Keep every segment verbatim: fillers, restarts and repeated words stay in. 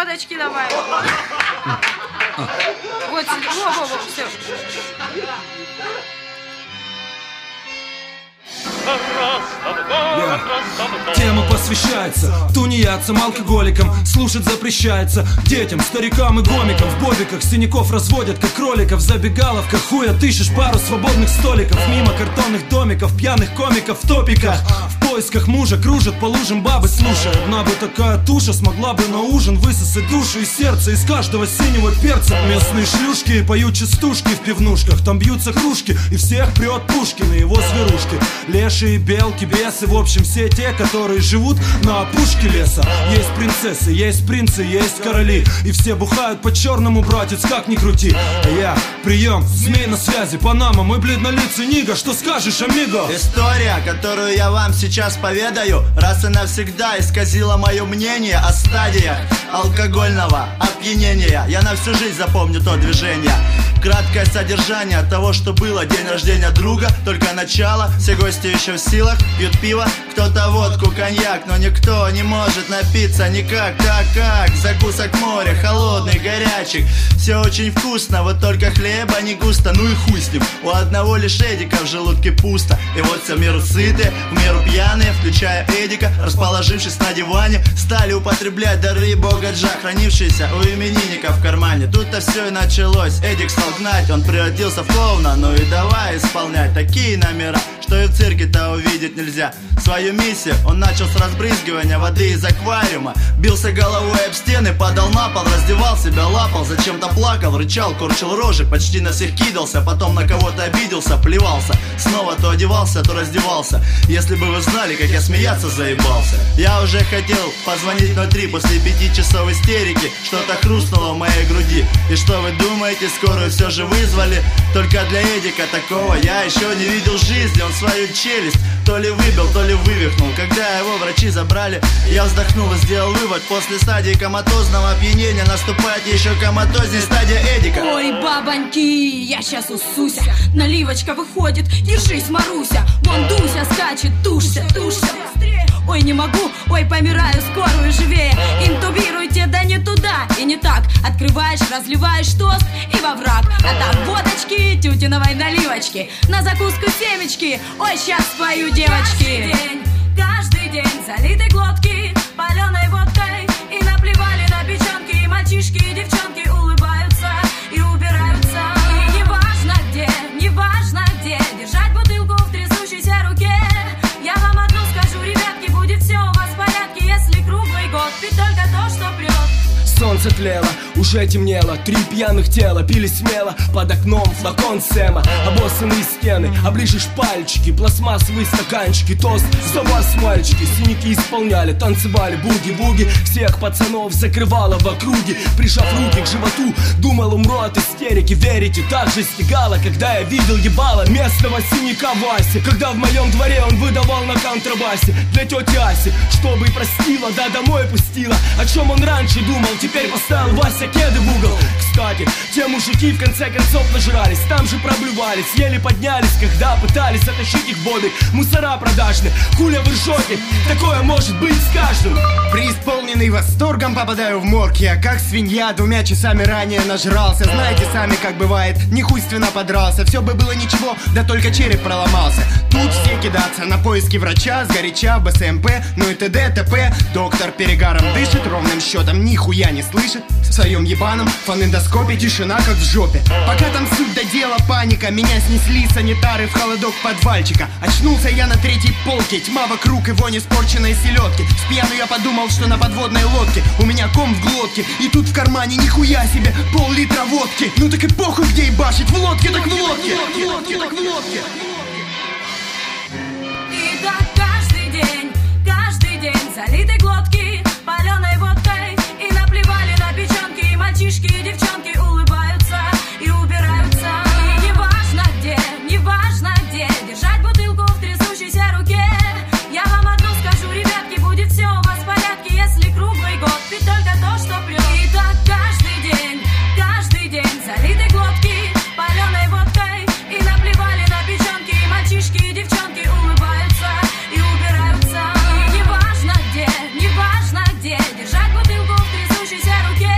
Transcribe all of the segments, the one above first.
водочки добавим. Вот, во-во-во, все. Yeah. Тема посвящается тунеядцам, алкоголикам. Слушать запрещается детям, старикам и гомикам. В бобиках синяков разводят, как кроликов. В забегаловках хуя тыщешь пару свободных столиков. Мимо картонных домиков, пьяных комиков в топиках. В поисках мужа кружат по лужам бабы. Слушай, одна бы такая туша смогла бы на ужин высосать душу и сердце из каждого синего перца. Местные шлюшки поют частушки в пивнушках. Там бьются кружки и всех прет Пушкин и его зверушки. Лешие, белки, бесы, в общем все те, которые живут на опушке леса. Есть принцессы, есть принцы, есть короли. И все бухают по-черному, братец, как ни крути. А я, прием, змей на связи, Панама, мой бледнолицый нига. Что скажешь, амиго? История, которую я вам сейчас поведаю, раз и навсегда исказила мое мнение о стадиях алкогольного опьянения. Я на всю жизнь запомню то движение. Краткое содержание того, что было. День рождения друга, только начало. Все гости еще в силах, пьют пиво, кто-то водку, коньяк. Но никто не может напиться никак. Так как закусок моря, холодный, горячий. Все очень вкусно, вот только хлеба не густо. Ну и хуй с ним, у одного лишь Эдика в желудке пусто. И вот все в меру сытые, в меру пьяные, включая Эдика, расположившись на диване, стали употреблять дары бога Джа, хранившиеся у именинника в кармане. Тут-то все и началось. Эдик стал гнать, он превратился в клоуна. Ну и давай исполнять такие номера, что и в цирке-то увидеть нельзя. Свою миссию он начал с разбрызгивания воды из аквариума. Бился головой об стены, падал на пол, раздевал себя, лапал, зачем-то плакал, рычал, корчил рожи, почти на всех кидался, потом на кого-то обиделся, плевался. Снова то одевался, то раздевался. Если бы вы знали, как я смеяться заебался. Я уже хотел позвонить ноль три после пяти часов истерики. Что-то хрустнуло в моей груди. И что вы думаете, скорую все же вызвали? Только для Эдика такого я еще не видел в жизни. Он свою челюсть то ли выбил, то ли вывихнул. Когда его врачи забрали, я вздохнул и сделал вывод. После стадии коматозного опьянения наступает еще коматознее стадия Эдика. Ой, бабоньки, я сейчас усуся. Наливочка выходит, держись, Маруся. Вон Дуся скачет, тушься, тушься. Ой, не могу, ой, помираю, скорую живее. Интубируйте, да не туда и не так. Открываешь, разливаешь тост и во враг. А там водочки, тютиновой наливочки. На закуску семечки, ой, сейчас спою, девочки. Каждый день, каждый день залиты глотки паленой водкой. И наплевали на печенки. Мальчишки и девчонки улыбаются и убираются. И неважно где, неважно где, держать бутылку в трясущейся руке. Я вам одну скажу, ребятки, будет все у вас в порядке, если круглый год пить только то, что прет. Солнце тлело, уже темнело. Три пьяных тела пили смело. Под окном флакон Сэма, обоссанные стены, оближешь пальчики, пластмассовые стаканчики. Тост за вас, мальчики. Синяки исполняли, танцевали буги-буги. Всех пацанов закрывало в округе. Прижав руки к животу, думал, умру от истерики. Верите, так же стегало, когда я видел ебало местного синяка Васи. Когда в моем дворе он выдавал на контрабасе для тети Аси, чтобы и простила, да домой пустила. О чем он раньше думал, теперь поставил Вася кеды в угол. Кстати, те мужики в конце концов нажрались, там же проблевались, еле поднялись, когда пытались оттащить их в бобик. Мусора продажные, хуля вы ржете, такое может быть с каждым. Преисполненный восторгом попадаю в морг. Я как свинья двумя часами ранее нажрался. Знаете сами, как бывает, нехуйственно подрался. Все бы было ничего, да только череп проломался. Тут все кидаться на поиски врача, сгоряча в бэ эс эм пэ, ну и т.д. т.п. Доктор перегаром дышит, ровным счетом нихуя не слышит. В своем ебаном фонендоскопе тишина как в жопе. Пока там суть до дела паника, меня снесли санитары в холодок подвальчика. Очнулся я на третьей полке, тьма вокруг и вонь испорченной селедки. С пьяну я подумал, что на подводной лодке у меня ком в глотке. И тут в кармане нихуя себе пол-литра водки. Ну так и похуй где ебашить, в лодке так в лодке, в лодке так в лодке. И так каждый день, каждый день залиты глотки паленой водкой. И наплевали на печенки. Мальчишки и девчонки улыбаются и убираются. И неважно где, неважно где, держать бутылку в трясущейся руке. Я вам одну скажу, ребятки, будет все у вас в порядке, если круглый год пить только то, что прет. И так каждый день, каждый день залиты глотки паленой водкой. И наплевали на печенки. Мальчишки и девчонки улыбаются и убираются. И неважно где, неважно где, держать бутылку в трясущейся руке.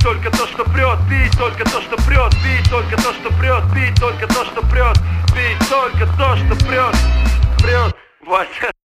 только то, что прет, пить только то, что прет, пить только то, что прет, пить только то, что прет, пить только то, что прет, прет, Вася.